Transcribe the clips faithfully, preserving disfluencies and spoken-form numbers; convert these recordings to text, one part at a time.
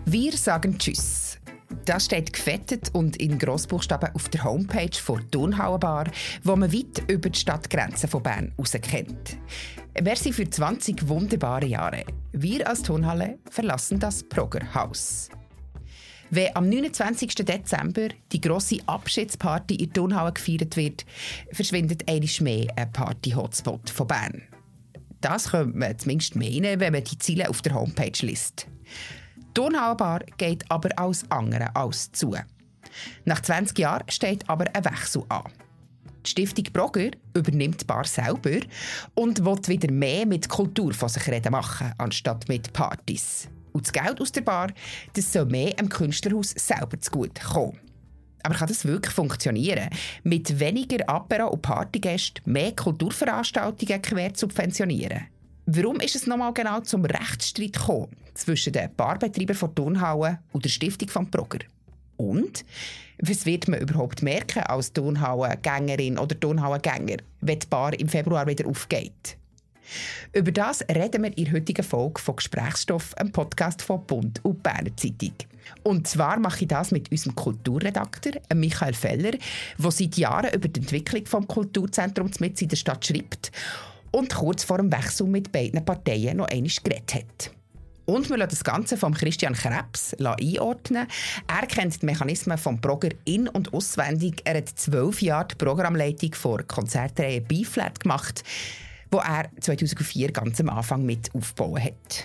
Wir sagen Tschüss. Das steht gefettet und in Grossbuchstaben auf der Homepage der Turnhallenbar, wo man weit über die Stadtgrenzen von Bern heraus kennt. Merci für zwanzig wunderbare Jahre. Wir als Turnhalle verlassen das Proggerhaus. Wenn am neunundzwanzigsten Dezember die grosse Abschiedsparty in der Turnhalle gefeiert wird, verschwindet einmal mehr ein Party-Hotspot von Bern. Das könnte man zumindest meinen, wenn man die Ziele auf der Homepage liest. Die Turnhallenbar geht aber alles andere als zu. Nach zwanzig Jahren steht aber ein Wechsel an. Die Stiftung Progger übernimmt die Bar selber und will wieder mehr mit Kultur von sich reden machen, anstatt mit Partys. Und das Geld aus der Bar, das soll mehr dem Künstlerhaus selber zugute kommen. Aber kann das wirklich funktionieren? Mit weniger Apero- und Partygästen mehr Kulturveranstaltungen quer subventionieren? Warum ist es nochmal genau zum Rechtsstreit gekommen zwischen den Barbetreibern von Turnhallen und der Stiftung von Progger? Und was wird man überhaupt merken als Turnhallengängerin oder Turnhallengänger, wenn die Bar im Februar wieder aufgeht? Über das reden wir in der heutigen Folge von «Gesprächsstoff», einem Podcast von «Bund» und «Berner Zeitung». Und zwar mache ich das mit unserem Kulturredakteur, Michael Feller, der seit Jahren über die Entwicklung des Kulturzentrums mitten in der Stadt schreibt und kurz vor dem Wechsel mit beiden Parteien noch einmal geredet hat. Und wir lassen das Ganze von Christian Krebs einordnen. Er kennt die Mechanismen des Progger in- und auswendig. Er hat zwölf Jahre die Programmleitung vor Konzertreihe B-Flat gemacht, wo er zweitausendvier ganz am Anfang mit aufgebaut hat.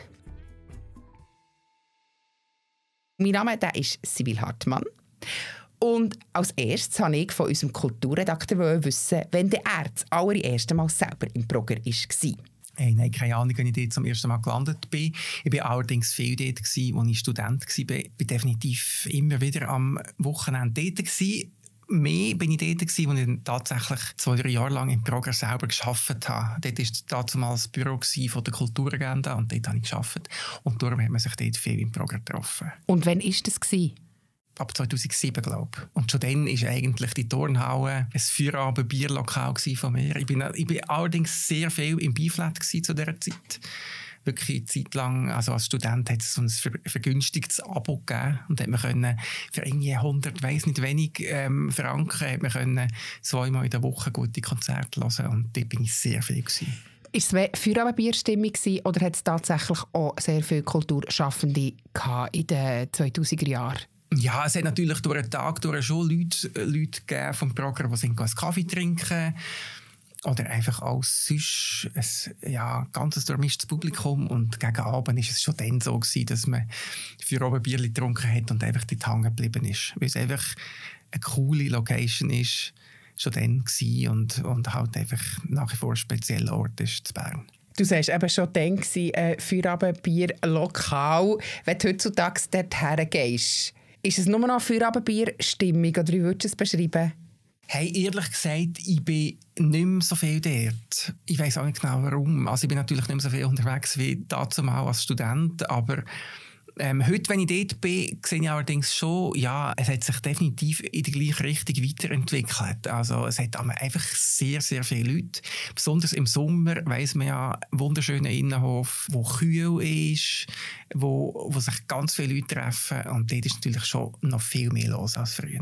Mein Name der ist Sibyl Hartmann. Und als erstes wollte ich von unserem Kulturredakteur wissen, wann er das allererste Mal selber im Progger war. Hey, nein, keine Ahnung, wenn ich dort zum ersten Mal gelandet bin. Ich war allerdings viel dort, als ich Student war. Ich war definitiv immer wieder am Wochenende dort. Mehr bin ich dort, als ich tatsächlich zwei, drei Jahre lang im Progger selber gearbeitet habe. Dort war damals das Büro von der Kulturagenda und dort habe ich gearbeitet. Und darum hat man sich dort viel im Progger getroffen. Und wann war das? Ab zweitausendsieben, glaube ich. Und schon dann war eigentlich die Turnhalle ein Feierabend-Bierlokal von mir. Ich bin, ich bin allerdings sehr viel im B-Flat zu dieser Zeit. Wirklich eine Zeit lang, also als Student hat es so ein vergünstigtes Abo gegeben und hat man können für irgendwie hundert, weiss nicht wenig ähm, Franken, hat man können zweimal in der Woche gute Konzerte hören und dort bin ich sehr viel gewesen. Ist es Feierabendbierstimmung oder hat es tatsächlich auch sehr viele Kulturschaffende in den zweitausender Jahren? Ja, es hat natürlich durch den Tag durch schon Leute, Leute gegeben vom Progger, die sind einen Kaffee trinken oder einfach als sonst ein ja, ganzes durchmischtes Publikum. Und gegen Abend war es schon dann so gewesen, dass man für oben Bier getrunken hat und einfach dort hängen geblieben ist. Weil es einfach eine coole Location ist, schon dann gewesen und, und halt einfach nach wie vor ein spezieller Ort ist in Bern. Du sagst eben schon dann äh, Feierabendbier lokal, wenn du heutzutage dorthin gehst. Ist es nur noch Feierabendbier-Stimmung oder wie würdest du es beschreiben? Hey, ehrlich gesagt, ich bin nicht mehr so viel dort. Ich weiss auch nicht genau warum. Also ich bin natürlich nicht mehr so viel unterwegs wie dazumal als Student, aber ähm, heute, wenn ich dort bin, sehe ich allerdings schon, ja, es hat sich definitiv in die gleiche Richtung weiterentwickelt. Also es hat einfach sehr, sehr viele Leute. Besonders im Sommer weiss man ja, einen wunderschönen Innenhof, wo kühl ist, wo, wo sich ganz viele Leute treffen. Und dort ist natürlich schon noch viel mehr los als früher.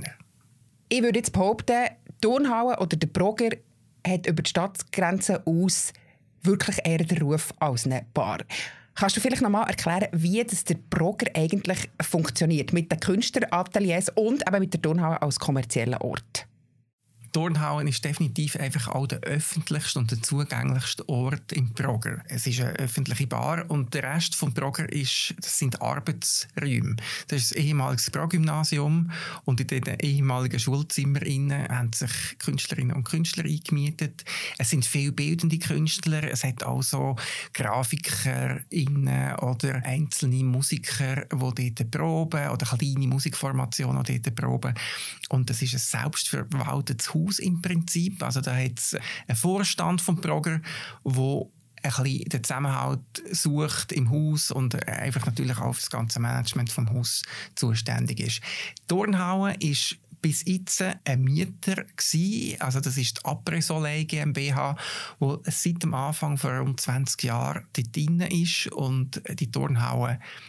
Ich würde jetzt behaupten, die Turnhalle oder der Progger hat über die Stadtgrenzen aus wirklich eher den Ruf als eine Bar. Kannst du vielleicht noch mal erklären, wie das der Progger eigentlich funktioniert mit den Künstlerateliers und eben mit der Turnhalle als kommerziellen Ort? Turnhalle ist definitiv einfach auch der öffentlichste und der zugänglichste Ort im Progger. Es ist eine öffentliche Bar und der Rest vom Progger ist, das sind Arbeitsräume. Das ist das ehemalige Progymnasium und in den ehemaligen Schulzimmern haben sich Künstlerinnen und Künstler eingemietet. Es sind viele bildende Künstler, es hat auch so GrafikerInnen oder einzelne Musiker, die dort proben oder kleine Musikformationen, die dort proben. Und das ist ein selbstverwaltetes Haus im Prinzip. Also da hat es einen Vorstand vom Progger, wo ein bisschen den Zusammenhalt sucht im Haus und einfach natürlich auch für das ganze Management vom Haus zuständig ist. Die Turnhalle ist bis jetzt ein Mieter gewesen. Also das ist die Après-Soleil GmbH, die seit dem Anfang vor rund zwanzig Jahren dort drin ist und die Turnhalle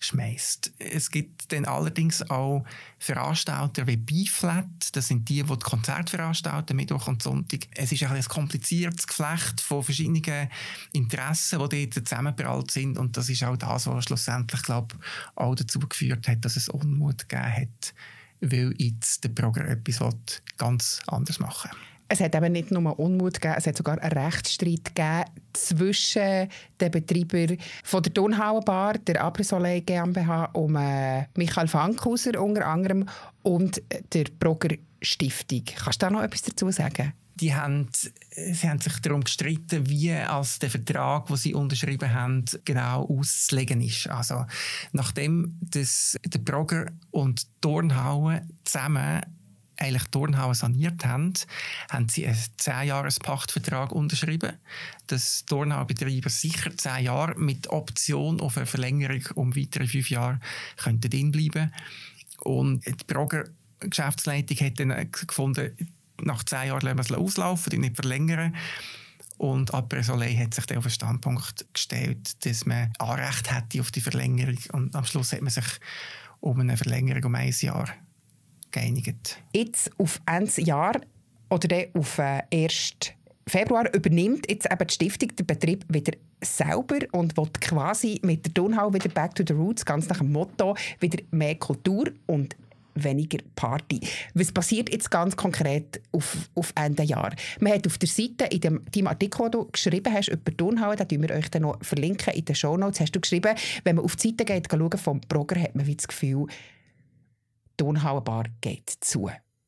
schmeißt. Es gibt dann allerdings auch Veranstalter wie B-Flat, das sind die, die die Konzerte veranstalten, Mittwoch und Sonntag. Es ist ein, ein kompliziertes Geflecht von verschiedenen Interessen, die dort zusammengeprallt sind, und das ist auch das, was schlussendlich, glaube ich, auch dazu geführt hat, dass es Unmut gegeben hat, weil jetzt der Progr etwas ganz anders machen will. Es hat eben nicht nur Unmut gegeben, es hat sogar einen Rechtsstreit gegeben zwischen den Betreibern von der Turnhallenbar, der Après-Soleil GmbH, um äh, Michael Fankhauser unter anderem und der Progr Stiftung. Kannst du da noch etwas dazu sagen? Die haben, sie haben sich darum gestritten, wie als der Vertrag, den sie unterschrieben haben, genau auszulegen ist. Also, nachdem das, der Progr und die Turnhalle zusammen eigentlich die Turnhalle saniert haben, haben sie einen zehn-Jahres-Pachtvertrag unterschrieben, dass die Turnhallenbetreiber sicher zehn Jahre mit Option auf eine Verlängerung um weitere fünf Jahre könnten drin bleiben. Und die Progr Geschäftsleitung hat dann gefunden, nach zehn Jahren lassen wir es auslaufen, die nicht verlängern. Und Après-Soleil hat sich dann auf den Standpunkt gestellt, dass man Anrecht hätte auf die Verlängerung. Und am Schluss hat man sich um eine Verlängerung um ein Jahr geeinigt. Jetzt auf ein Jahr oder dann auf äh, ersten Februar übernimmt jetzt eben die Stiftung den Betrieb wieder selber und will quasi mit der Turnhalle wieder back to the roots, ganz nach dem Motto, wieder mehr Kultur und weniger Party. Was passiert jetzt ganz konkret auf, auf Ende Jahr? Man hat auf der Seite, in dem, deinem Artikel, den du geschrieben hast, über die Turnhalle, den verlinken wir euch dann noch verlinken in den Shownotes, hast du geschrieben, wenn man auf die Seite geht, schauen vom Progr, hat man wie das Gefühl, die Turnhallenbar geht zu.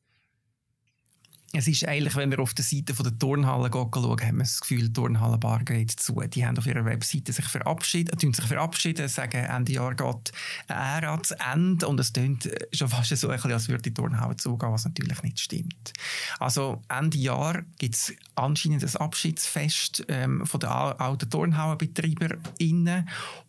Es ist eigentlich, wenn wir auf der Seite der Turnhalle schauen, haben wir das Gefühl, die Turnhallenbar geht zu. Die haben auf ihrer Webseite sich verabschiedet, äh, sich verabschieden, sagen, Ende Jahr geht eine Ära zu Ende, und es klingt schon fast so, als würde die Turnhalle zugehen, was natürlich nicht stimmt. Also Ende Jahr gibt es anscheinend ein Abschiedsfest ähm, von den alten TurnhallenbetreiberInnen,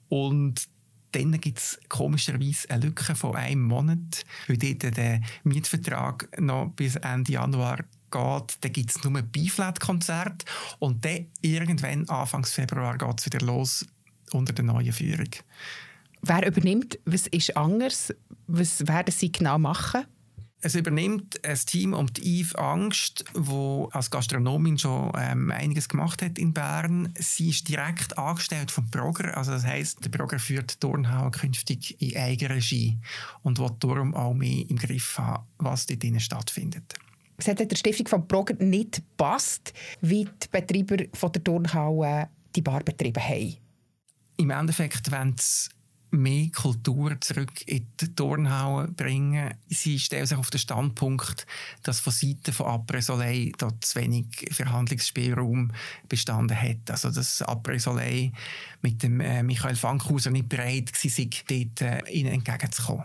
und dann gibt es komischerweise eine Lücke von einem Monat, weil dort der Mietvertrag noch bis Ende Januar geht. Dann gibt es nur ein B-Flat-Konzert, und dann irgendwann Anfang Februar geht es wieder los unter der neuen Führung. Wer übernimmt? Was ist anders? Was werden sie genau machen? Es übernimmt ein Team um die Yves Angst, die als Gastronomin schon ähm, einiges gemacht hat in Bern. Sie ist direkt angestellt vom Progr. Also das heisst, der Progr führt die Turnhalle künftig in Eigenregie und will darum auch mehr im Griff haben, was dort drinnen stattfindet. Es hat der Stiftung vom Progr nicht gepasst, wie die Betreiber von der Turnhalle die Bar betrieben haben. Im Endeffekt wollen sie mehr Kultur zurück in die Turnhalle bringen. Sie stellen sich auf den Standpunkt, dass von Seiten von Après-Soleil dort zu wenig Verhandlungsspielraum bestanden hat. Also dass Après-Soleil mit dem äh, Michael Fankhauser nicht bereit war, dort äh, ihnen entgegenzukommen.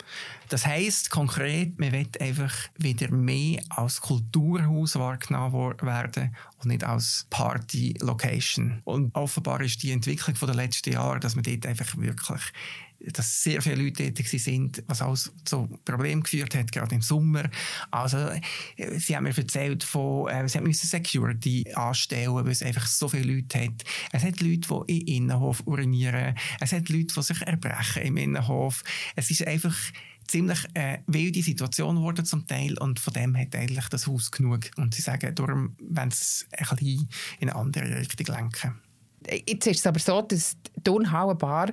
Das heisst konkret, man will einfach wieder mehr als Kulturhaus wahrgenommen werden und nicht als Party-Location. Und offenbar ist die Entwicklung der letzten Jahre, dass man dort einfach wirklich, dass sehr viele Leute dort sind, was auch zu Problemen geführt hat, gerade im Sommer. Also, sie haben mir erzählt, von, äh, sie mussten Security anstellen, weil es einfach so viele Leute hat. Es hat Leute, die im Innenhof urinieren. Es hat Leute, die sich erbrechen im Innenhof. Es ist einfach ziemlich äh, wilde Situation geworden zum Teil, und von dem hat eigentlich das Haus genug. Und sie sagen, darum wollen sie es ein bisschen in eine andere Richtung lenken. Jetzt ist es aber so, dass die Turnhallenbar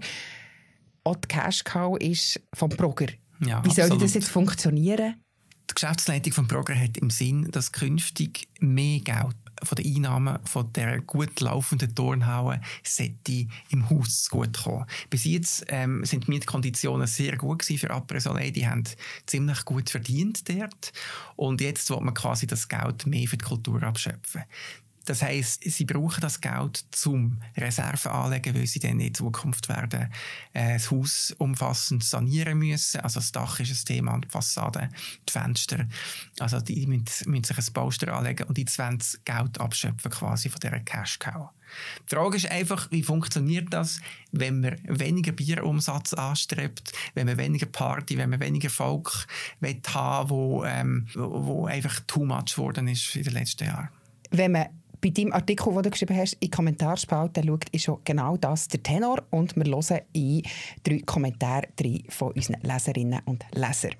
auch die Cash-Cow ist vom Progr. Ja, wie soll absolut. das jetzt funktionieren? Die Geschäftsleitung vom Progr hat im Sinn, dass künftig mehr Geld von den Einnahmen von der gut laufenden Turnhalle sollte im Haus gut kommen. Bis jetzt ähm, sind die Mietkonditionen sehr gut gewesen für Après-Soleil. Die haben ziemlich gut verdient dort. Und jetzt will man quasi das Geld mehr für die Kultur abschöpfen. Das heisst, sie brauchen das Geld zum Reserven anlegen, weil sie dann in Zukunft werden äh, das Haus umfassend sanieren müssen. Also das Dach ist ein Thema, die Fassade, die Fenster. Also die müssen, müssen sich ein Bauster anlegen, und jetzt wollen sie Geld abschöpfen quasi von dieser Cash-Cow. Die Frage ist einfach, wie funktioniert das, wenn man weniger Bierumsatz anstrebt, wenn man weniger Party, wenn man weniger Volk haben, wo, ähm, wo einfach too much geworden ist in den letzten Jahren. Wenn man Bei deinem Artikel, den du geschrieben hast, in die Kommentarspalte schaut, ist schon genau das der Tenor. Und wir hören in drei Kommentare drei von unseren Leserinnen und Lesern.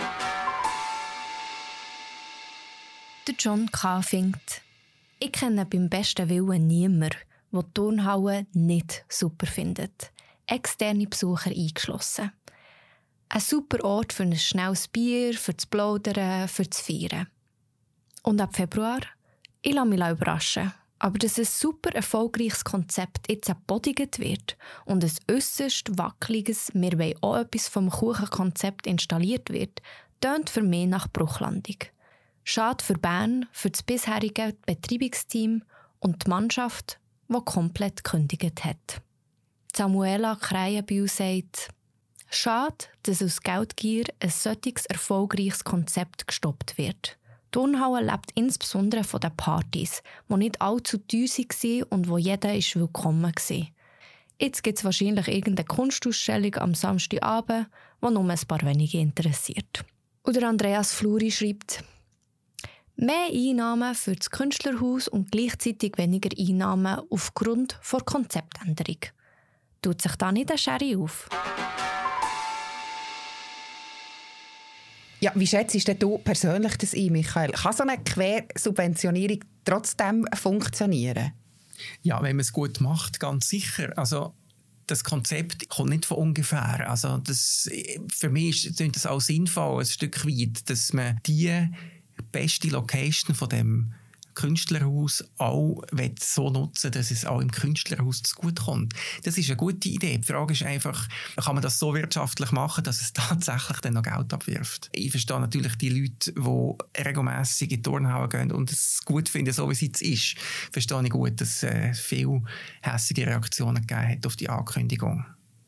Der John K. findet: Ich kenne beim besten Willen niemanden, der die Turnhalle nicht super findet. Externe Besucher eingeschlossen. Ein super Ort für ein schnelles Bier, für das Plaudern, für das Feiern. Und ab Februar? Ich lasse mich überraschen. Aber dass ein super erfolgreiches Konzept jetzt abgebodigt wird und ein äusserst wackeliges «Wir wollen auch etwas vom Kuchenkonzept» installiert wird, tönt für mich nach Bruchlandung. Schade für Bern, für das bisherige Betreibungsteam und die Mannschaft, die komplett gekündigt hat. Samuela Kreienbühl sagt: Schade, dass aus Geldgier ein solches erfolgreiches Konzept gestoppt wird. Die Turnhalle lebt insbesondere von den Partys, die nicht allzu teuer waren und wo jeder ist willkommen war. Jetzt gibt es wahrscheinlich irgendeine Kunstausstellung am Samstagabend, die nur ein paar wenige interessiert. Oder Andreas Fluri schreibt: Mehr Einnahmen für das Künstlerhaus und gleichzeitig weniger Einnahmen aufgrund der Konzeptänderung. Tut sich da nicht eine Schere auf? Ja, wie schätzt du persönlich das ein, Michael? Kann so eine Quersubventionierung trotzdem funktionieren? Ja, wenn man es gut macht, ganz sicher. Also, das Konzept kommt nicht von ungefähr. Also, das, für mich ist das auch sinnvoll, ein Stück weit, dass man die beste Location von dem Künstlerhaus auch so nutzen, dass es auch im Künstlerhaus zugutekommt. Das ist eine gute Idee. Die Frage ist einfach, kann man das so wirtschaftlich machen, dass es tatsächlich dann noch Geld abwirft? Ich verstehe natürlich die Leute, die regelmässig in die Turnhalle gehen und es gut finden, so wie es jetzt ist. Verstehe ich gut, dass es äh, viele hässige Reaktionen gegeben hat auf die Ankündigung.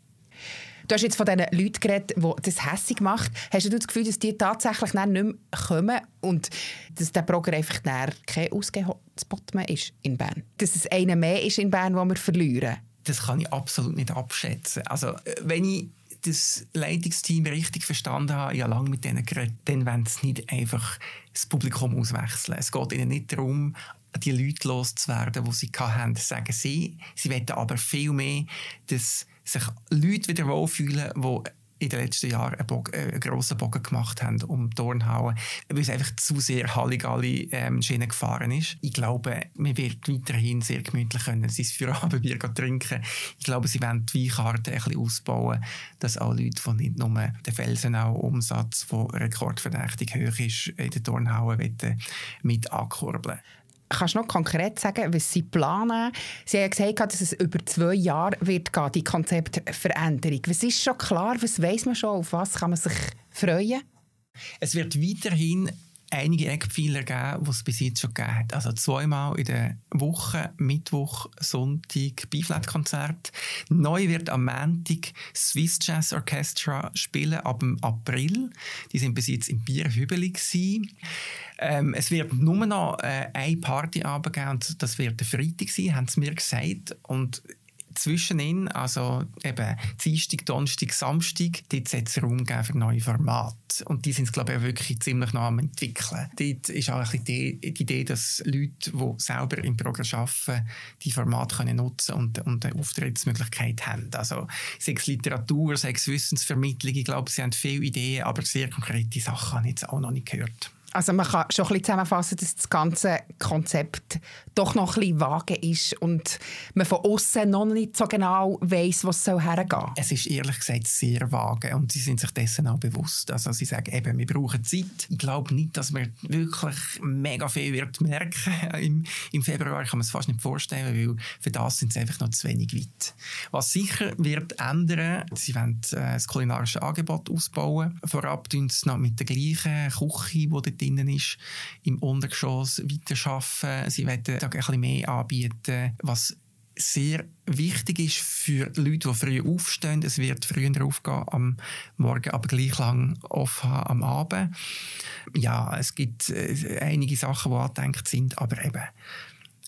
Du hast jetzt von diesen Leuten geredet, die das hässig macht. Hast du das Gefühl, dass die tatsächlich nicht mehr kommen und dass der Progr einfach kein Ausgehhotspot mehr ist in Bern? Dass es einer mehr ist in Bern, den wir verlieren? Das kann ich absolut nicht abschätzen. Also, wenn ich das Leitungsteam richtig verstanden habe, ich habe lange mit denen geredet, dann wollen sie nicht einfach das Publikum auswechseln. Es geht ihnen nicht darum, die Leute loszuwerden, die sie hatten, sagen sie. Sie wollen aber viel mehr, dass sich Leute wieder wohlfühlen, die in den letzten Jahren einen, Bogen, äh, einen grossen Bogen gemacht haben um die Turnhalle, weil es einfach zu sehr Halligalli ähm, Schiene gefahren ist. Ich glaube, man wird weiterhin sehr gemütlich können sein Feierabendbier trinken. Ich glaube, sie wollen die Weinkarte ein bisschen ausbauen, dass auch Leute, die nicht nur den Felsenau-Umsatz, der rekordverdächtig hoch ist, in der Turnhalle mit ankurbeln. Kannst du noch konkret sagen, was Sie planen? Sie haben gesagt, dass es über zwei Jahre wird gehen, die Konzeptveränderung. Was ist schon klar? Was weiss man schon? Auf was kann man sich freuen? Es wird weiterhin einige Eckpfeiler geben, die es bis jetzt schon gegeben hat. Also zweimal in der Woche, Mittwoch, Sonntag, B-Flat-Konzert. Neu wird am Montag Swiss Jazz Orchestra spielen, ab dem April. Die sind bis jetzt im Bierhübeli gewesen. Ähm, es wird nur noch äh, eine Partyabend geben, und das wird der Freitag sein, haben sie mir gesagt. Und zwischenin, also eben Dienstag, Donnerstag, Samstag, dort soll es Raum geben für neue Formate. Und die sind, glaube ich, wirklich ziemlich noch am entwickeln. Dort ist auch ein bisschen die, die Idee, dass Leute, die selber im Programm arbeiten, die Formate können nutzen und, und eine Auftrittsmöglichkeit haben. Also sei es Literatur, sei es Wissensvermittlung, ich glaube, sie haben viele Ideen, aber sehr konkrete Sachen habe ich jetzt auch noch nicht gehört. Also man kann schon ein bisschen zusammenfassen, dass das ganze Konzept doch noch ein bisschen vage ist und man von außen noch nicht so genau weiss, wo es hergehen soll. Es ist ehrlich gesagt sehr vage und sie sind sich dessen auch bewusst. Also sie sagen eben, wir brauchen Zeit. Ich glaube nicht, dass man wirklich mega viel wird merken im, im Februar. Ich kann mir es fast nicht vorstellen, weil für das sind sie einfach noch zu wenig weit. Was sicher wird ändern, sie wollen das kulinarische Angebot ausbauen. Vorab tun sie noch mit der gleichen Küche, die dort drin ist, im Untergeschoss weiterarbeiten. Sie wollen ein bisschen mehr anbieten, was sehr wichtig ist für Leute, die früh aufstehen. Es wird früher aufgehen am Morgen, aber gleich lang offen am Abend. Ja, es gibt äh, einige Sachen, die angedenkt sind, aber eben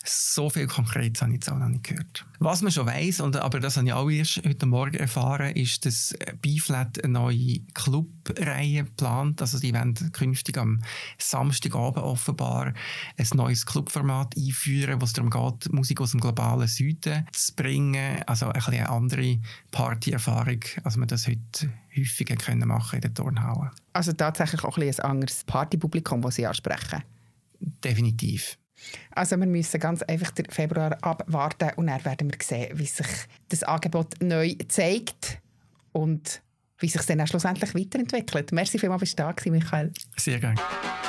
so viel Konkretes habe ich jetzt auch noch nicht gehört. Was man schon weiss, und, aber das habe ich auch erst heute Morgen erfahren, ist, dass B-Flat eine neue Clubreihe plant. Also die werden künftig am Samstagabend offenbar ein neues Clubformat einführen, wo es darum geht, Musik aus dem globalen Süden zu bringen. Also ein bisschen eine andere Partyerfahrung, als wir das heute häufiger können machen in den Turnhallen. Also tatsächlich auch ein, ein anderes Partypublikum, das Sie ansprechen? Definitiv. Also wir müssen ganz einfach den Februar abwarten und dann werden wir sehen, wie sich das Angebot neu zeigt und wie sich es dann auch schlussendlich weiterentwickelt. Merci vielmals, dass du da warst, Michael. Sehr gerne.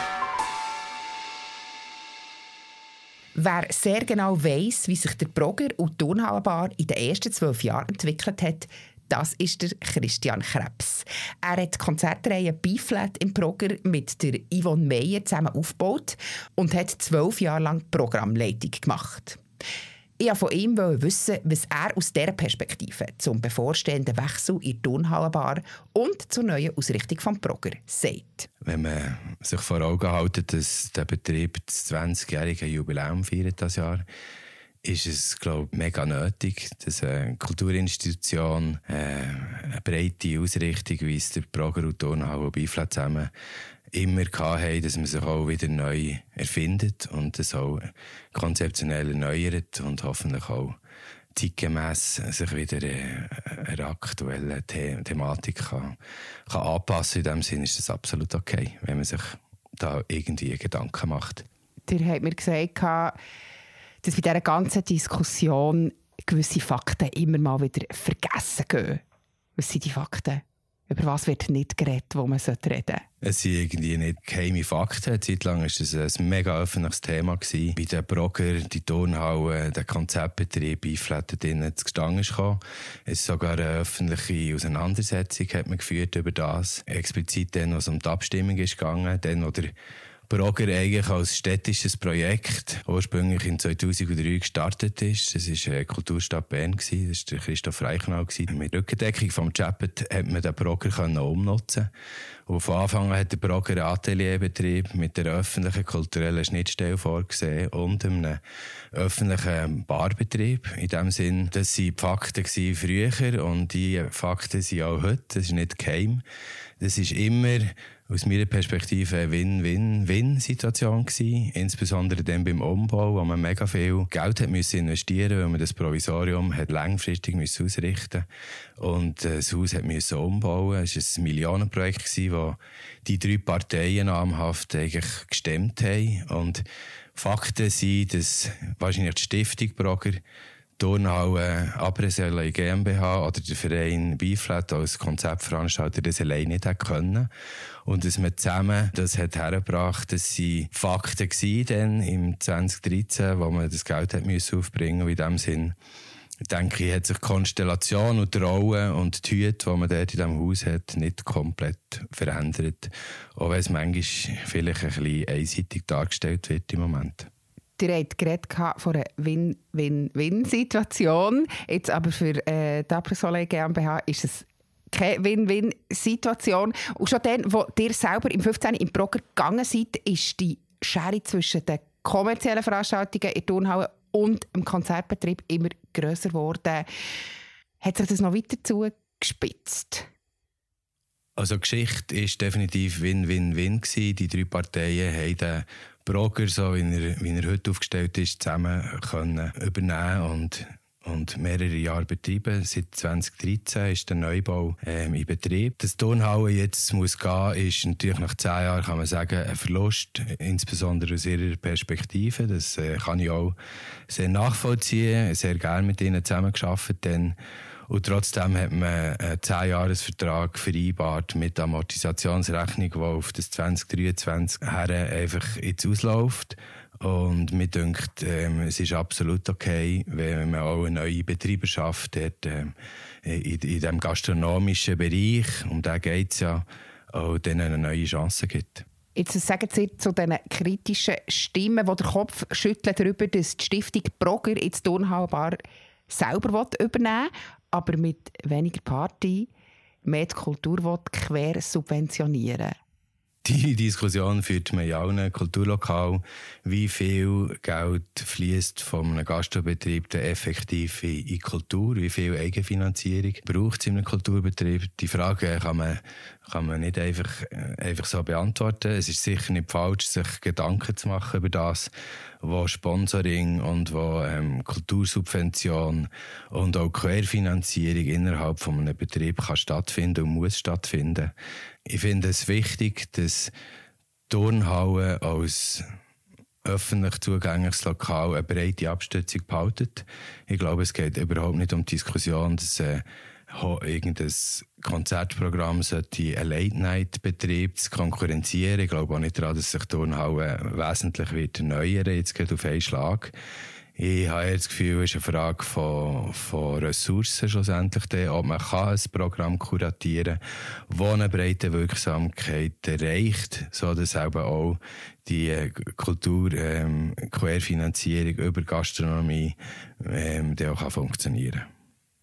Wer sehr genau weiss, wie sich der Brogger und die Turnhallenbar in den ersten zwölf Jahren entwickelt hat, das ist der Christian Krebs. Er hat die Konzertreihe B-Flat im Brogger mit der Yvonne Meyer zusammen aufgebaut und hat zwölf Jahre lang Programmleitung gemacht. Ich wollte von ihm wissen, was er aus dieser Perspektive zum bevorstehenden Wechsel in die Turnhallenbar und zur neuen Ausrichtung des Brogger sagt. Wenn man sich vor Augen hält, dass der Betrieb das zwanzigjährige Jubiläum feiert das Jahr, ist es, glaube ich, mega nötig, dass eine Kulturinstitution äh, eine breite Ausrichtung, wie es der Brogger und Turnhalle und B-Flat zusammen immer hatten, dass man sich auch wieder neu erfindet und das auch konzeptionell erneuert und hoffentlich auch zeitgemäss sich wieder äh, einer aktuellen The- Thematik kann, kann anpassen. In diesem Sinne ist das absolut okay, wenn man sich da irgendwie Gedanken macht. Ihr habt mir gesagt, dass bei dieser ganzen Diskussion gewisse Fakten immer mal wieder vergessen gehen. Was sind die Fakten? Über was wird nicht geredet, wo man reden sollte? Es sind irgendwie nicht geheime Fakten. Eine Zeit lang war es ein mega öffentliches Thema. Bei den Brogger, die Turnhalle, der Konzeptbetrieb, B-Flat drinnen zu Gestang kam. Es ist sogar eine öffentliche Auseinandersetzung hat man geführt über das. Explizit dann, als es um die Abstimmung ist gegangen, dann, wo der Brogger eigentlich als städtisches Projekt ursprünglich in zweitausenddrei gestartet ist. Das war äh, Kulturstadt Bern, das war der Christoph Reichenau. Mit Rückendeckung vom Chapet konnte man den Brogger umnutzen. Und von Anfang an hat der Brogger einen Atelierbetrieb mit einer öffentlichen kulturellen Schnittstelle vorgesehen und einem öffentlichen Barbetrieb. In dem Sinn, das waren die Fakten früher und die Fakten sind auch heute. Das ist nicht geheim. Das ist immer aus meiner Perspektive eine Win-Win-Win-Situation gewesen. Insbesondere dann beim Umbau, wo man mega viel Geld hat müssen investieren, weil man das Provisorium hat langfristig müssen ausrichten und das Haus hat müssen umbauen. Es war ein Millionenprojekt gewesen, das die drei Parteien namhaft eigentlich gestemmt haben. Und Fakten sind, dass wahrscheinlich die Stiftung Brogger, Turnhalle Abresselle GmbH oder der Verein B-Flat als Konzeptveranstalter das allein nicht hätte können. Und dass man zusammen das hat hergebracht, das waren Fakten gewesen, im zwanzig dreizehn, wo man das Geld hat müssen aufbringen musste. Und in dem Sinn, denke ich, hat sich die Konstellation und die Rollen und die Hüte, die man dort in diesem Haus hat, nicht komplett verändert. Auch wenn es manchmal vielleicht ein bisschen einseitig dargestellt wird im Moment. Ihr habt geredet von einer Win-Win-Win-Situation. Jetzt aber für äh, die Abressole GmbH ist es keine Win-Win-Situation. Und schon dann, wo ihr selber im fünfzehn im Brogger gegangen seid, ist die Schere zwischen den kommerziellen Veranstaltungen in der Turnhalle und dem Konzertbetrieb immer grösser geworden. Hat sich das noch weiter zugespitzt? Also die Geschichte war definitiv Win-Win-Win. Die drei Parteien haben den Brogger, so wie er, wie er heute aufgestellt ist, zusammen können übernehmen und, und mehrere Jahre betreiben. Seit zwanzig dreizehn ist der Neubau ähm, in Betrieb. Das Turnhalle jetzt muss gehen, ist natürlich nach zehn Jahren, kann man sagen, ein Verlust, insbesondere aus ihrer Perspektive. Das äh, kann ich auch sehr nachvollziehen, sehr gerne mit ihnen zusammengearbeitet. Denn und trotzdem hat man einen zehn-Jahres-Vertrag vereinbart mit Amortisationsrechnung, die auf das zwanzig dreiundzwanzig her einfach jetzt ausläuft. Und mir denkt, ähm, es ist absolut okay, wenn man auch eine neue Betreiberschaft hat, ähm, in, in diesem gastronomischen Bereich, um den geht es ja, auch denen eine neue Chance gibt. Jetzt sagen Sie zu diesen kritischen Stimmen, die den Kopf schütteln darüber, dass die Stiftung Brogger jetzt die Turnhalle selber übernehmen will, aber mit weniger Party mehr die Kultur will quer subventionieren. Die Diskussion führt man in allen Kulturlokalen. Wie viel Geld fließt von einem Gastrobetrieb effektiv in die Kultur? Wie viel Eigenfinanzierung braucht es in einem Kulturbetrieb? Die Frage kann man, kann man nicht einfach, einfach so beantworten. Es ist sicher nicht falsch, sich Gedanken zu machen über das, wo Sponsoring und wo ähm, Kultursubvention und auch Querfinanzierung innerhalb von einem Betrieb kann stattfinden und muss stattfinden. Ich finde es wichtig, dass Turnhallen als öffentlich zugängliches Lokal eine breite Abstützung behalten. Ich glaube, es geht überhaupt nicht um die Diskussion, dass äh, irgendein Konzertprogramm sollte einen Late-Night-Betrieb konkurrenzieren. Ich glaube auch nicht daran, dass sich Turnhallen wesentlich wird erneuern, jetzt geht auf einen Schlag. Ich habe das Gefühl, es ist eine Frage von, von Ressourcen schlussendlich, dann, ob man ein Programm kuratieren kann, das eine breite Wirksamkeit erreicht, sodass eben auch die Kultur, ähm, Querfinanzierung über Gastronomie ähm, dann auch funktionieren kann.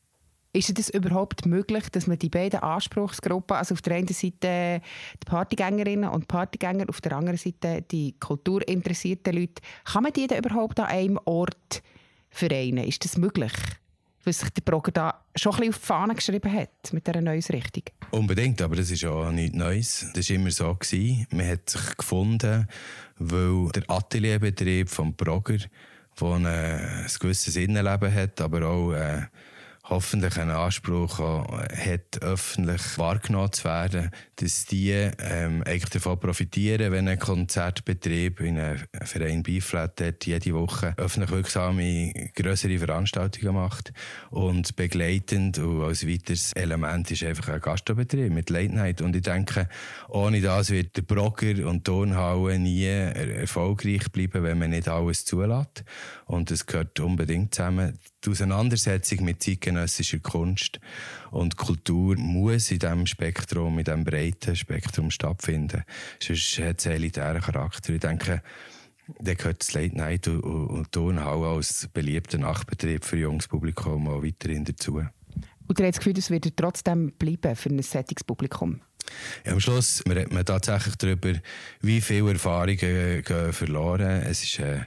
Ist es überhaupt möglich, dass man die beiden Anspruchsgruppen, also auf der einen Seite die Partygängerinnen und Partygänger, auf der anderen Seite die kulturinteressierten Leute, kann man die denn überhaupt an einem Ort vereinen? Ist das möglich? Weil sich der Brogger da schon ein bisschen auf die Fahne geschrieben hat mit dieser Neusrichtung. Unbedingt, aber das ist auch nichts Neues. Das war immer so gewesen. Man hat sich gefunden, weil der Atelierbetrieb vom Brogger, der ein, ein gewisses Innenleben hat, aber auch äh, hoffentlich einen Anspruch hat, öffentlich wahrgenommen zu werden, dass die ähm, eigentlich davon profitieren, wenn ein Konzertbetrieb in einem Verein B-Flat jede Woche öffentlich wirksame, grössere Veranstaltungen macht. Und begleitend und als weiteres Element ist einfach ein Gastrobetrieb mit Late Night. Und ich denke, ohne das wird der Brogger und die Turnhalle nie erfolgreich bleiben, wenn man nicht alles zulässt. Und das gehört unbedingt zusammen. Die Auseinandersetzung mit zeitgenössischer Kunst und Kultur muss in diesem Spektrum, in diesem breiten Spektrum stattfinden. Sonst hat es einen elitären Charakter. Ich denke, da gehört das Late Night und, und Turnhalle als beliebter Nachtbetrieb für junges Publikum auch weiterhin dazu. Und ihr habt das Gefühl, das wird trotzdem bleiben für ein solches Publikum? Ja, am Schluss redet man tatsächlich darüber, wie viele Erfahrungen gehen verloren. Es ist äh,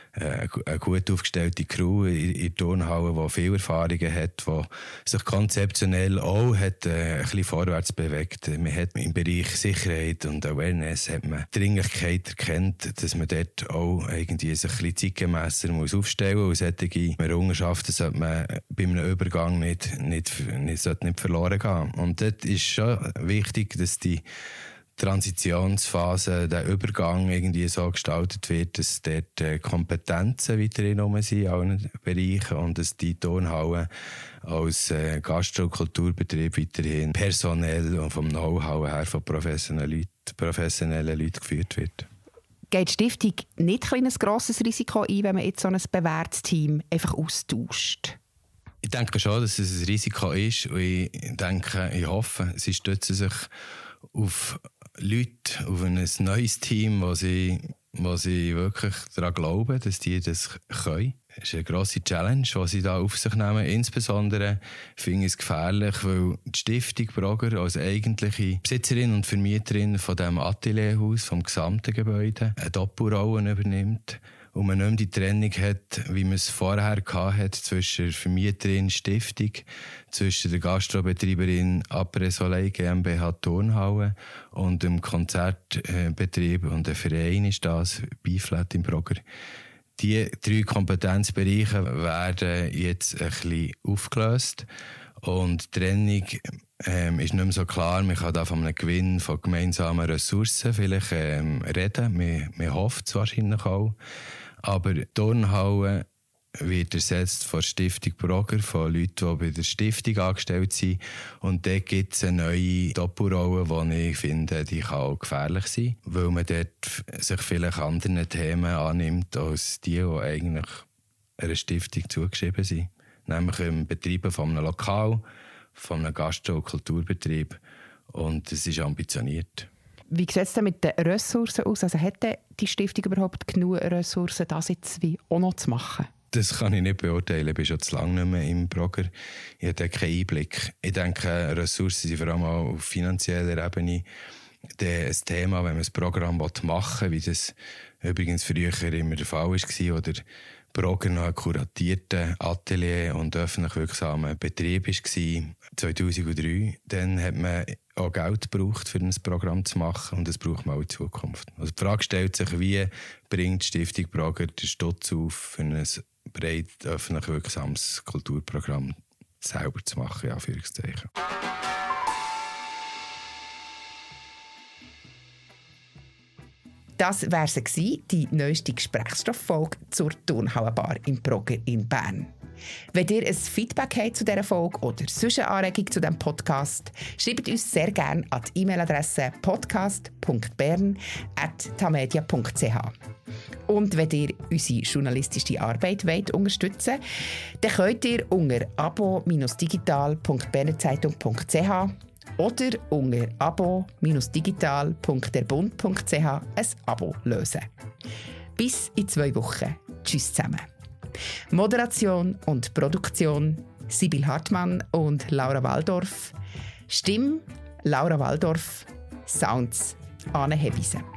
eine gut aufgestellte Crew in der Turnhalle, die viel Erfahrungen hat, die sich konzeptionell auch hat, äh, ein bisschen vorwärts bewegt. Man hat im Bereich Sicherheit und Awareness hat man Dringlichkeit erkannt, dass man dort auch irgendwie sich ein bisschen zeitgemässer muss aufstellen muss. Und solche Errungenschaften sollte man bei einem Übergang nicht, nicht, nicht, nicht verloren gehen. Und dort ist schon wichtig, dass die Transitionsphase, der Übergang irgendwie so gestaltet wird, dass dort äh, Kompetenzen weiterhin rum sind in allen Bereichen und dass die Turnhalle als äh, Gastro- und Kulturbetrieb weiterhin personell und vom Know-how her von professionellen Leuten, professionellen Leuten geführt wird. Geht die Stiftung nicht ein grosses Risiko ein, wenn man jetzt so ein bewährtes Team einfach austauscht? Ich denke schon, dass es ein Risiko ist und ich denke, ich hoffe, sie stützen sich auf Leute, auf ein neues Team, wo sie, wo sie wirklich daran glauben, dass die das können. Das ist eine grosse Challenge, die sie da auf sich nehmen. Insbesondere finde ich es gefährlich, weil die Stiftung Brogger als eigentliche Besitzerin und Vermieterin von diesem Atelierhaus, vom gesamten Gebäude, eine Doppelrolle übernimmt. Und man nicht mehr die Trennung hat, wie man es vorher hatte, zwischen der Vermieterin Stiftung, zwischen der Gastrobetreiberin Après Soleil GmbH Turnhalle und dem Konzertbetrieb und der Verein ist das, B-Flat im Brogger. Die drei Kompetenzbereiche werden jetzt ein bisschen aufgelöst und die Trennung ähm, ist nicht mehr so klar. Man kann da von einem Gewinn von gemeinsamen Ressourcen vielleicht ähm, reden. Man, man hofft es wahrscheinlich auch. Aber die Turnhalle wird ersetzt von Stiftung Brogger, von Leuten, die bei der Stiftung angestellt sind. Und dort gibt es eine neue Doppelrolle, die ich finde, die kann auch gefährlich sein, weil man dort sich vielleicht anderen Themen annimmt, als die, die eigentlich einer Stiftung zugeschrieben sind. Nämlich im Betreiben von einem Lokal, von einem Gastro- und Kulturbetrieb. Und es ist ambitioniert. Wie sieht es denn mit den Ressourcen aus? Also hat die Stiftung überhaupt genug Ressourcen, das jetzt wie auch noch zu machen? Das kann ich nicht beurteilen. Ich bin schon zu lange nicht mehr im Brogger. Ich habe keinen Einblick. Ich denke, Ressourcen sind vor allem auch auf finanzieller Ebene ein Thema, wenn man ein Programm machen will, wie das übrigens früher immer der Fall war, oder Brogger noch ein kuratierter Atelier und öffentlich wirksamer Betrieb war, zweitausenddrei, dann hat man auch Geld gebraucht, um ein Programm zu machen, und das braucht man auch in Zukunft. Also die Frage stellt sich, wie bringt die Stiftung Brogger den Stutz auf, für ein breit öffentlich wirksames Kulturprogramm selber zu machen, in Anführungszeichen. Das wäre sie, die neueste Gesprächsstofffolge zur Turnhallenbar im Brogger in Bern. Wenn ihr ein Feedback habt zu dieser Folge oder sonst eine Anregung zu diesem Podcast, schreibt uns sehr gerne an die E-Mail-Adresse podcast punkt bern at tamedia punkt c h. Und wenn ihr unsere journalistische Arbeit wollt unterstützen wollt, dann könnt ihr unter abo Bindestrich digital Punkt bernerzeitung Punkt c h oder unter abo Bindestrich digital Punkt der bund Punkt c h ein Abo lösen. Bis in zwei Wochen. Tschüss zusammen. Moderation und Produktion Sibyl Hartmann und Laura Waldorf. Stimme Laura Waldorf. Sounds Anne Hebbisen.